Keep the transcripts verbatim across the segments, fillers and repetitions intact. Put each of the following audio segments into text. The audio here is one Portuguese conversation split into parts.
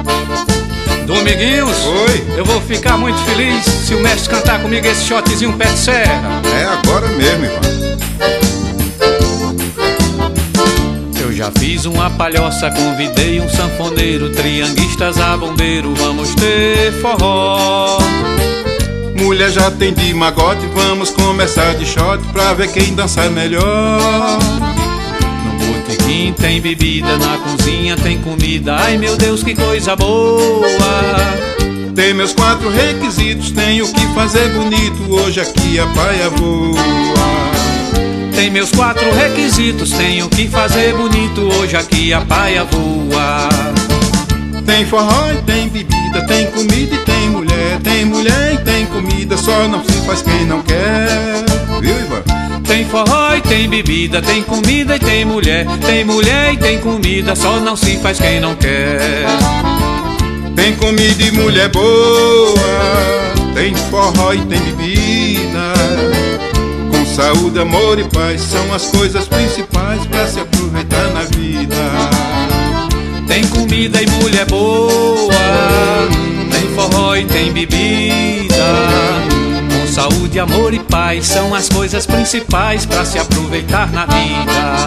Dominguinhos, Oi. eu vou ficar muito feliz se o mestre cantar comigo esse shotzinho pé de serra. É agora mesmo, Ivan. Eu já fiz uma palhoça, convidei um sanfoneiro, trianguistas a bombeiro, vamos ter forró. Mulher já tem de magote, vamos começar de shot pra ver quem dança melhor. No botequim tem bebida, na cozinha tem comida, ai meu Deus que coisa boa. Tem meus quatro requisitos, tenho que fazer bonito, hoje aqui a paia voa. Tem meus quatro requisitos, tenho que fazer bonito, hoje aqui a paia voa. Tem forró e tem bebida, tem comida e tem mulher. Tem mulher e tem comida, só não se faz quem não quer. Viu, Ivan? Tem forró e tem bebida, tem comida e tem mulher. Tem mulher e tem comida, só não se faz quem não quer. Tem comida e mulher boa, tem forró e tem bebida. Com saúde, amor e paz, são as coisas principais pra se aproveitar na vida. Tem comida e mulher boa, tem forró e tem bebida. Com saúde, amor e paz, são as coisas principais pra se aproveitar na vida.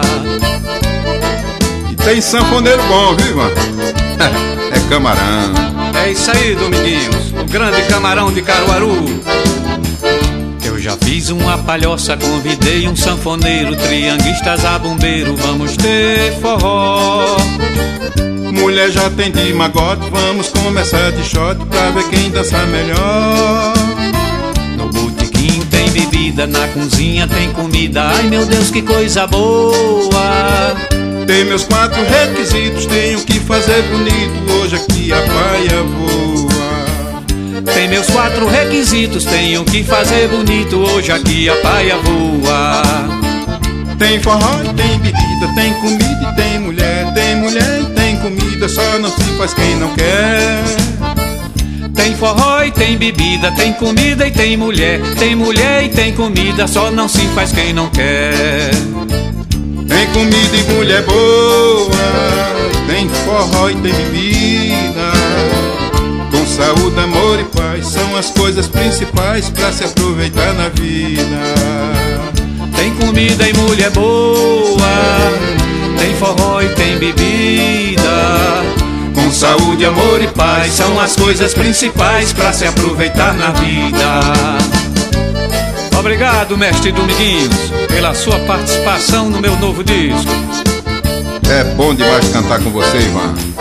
E tem sanfoneiro bom, viu, Ivan? É camarão. É isso aí, Dominguinhos, o grande camarão de Caruaru. Eu já fiz uma palhoça, convidei um sanfoneiro, trianguistas a bombeiro, vamos ter forró. Mulher já tem de magote, vamos começar de shot pra ver quem dança melhor. No botequim tem bebida, na cozinha tem comida, ai meu Deus que coisa boa. Tem meus quatro requisitos, tenho que fazer bonito, hoje aqui a paia voa. Tem meus quatro requisitos, tenho que fazer bonito, hoje aqui a paia voa. Tem forró e tem bebida, tem comida e tem mulher. Tem mulher e tem comida, só não se faz quem não quer. Tem forró e tem bebida, tem comida e tem mulher. Tem mulher e tem comida, só não se faz quem não quer. Tem comida e mulher boa, tem forró e tem bebida. Com saúde, amor e paz, são as coisas principais pra se aproveitar na vida. Tem comida e mulher boa, tem forró e tem bebida. Com saúde, amor e paz, são as coisas principais pra se aproveitar na vida. Obrigado, mestre Dominguinhos, pela sua participação no meu novo disco. É bom demais cantar com você, Ivan.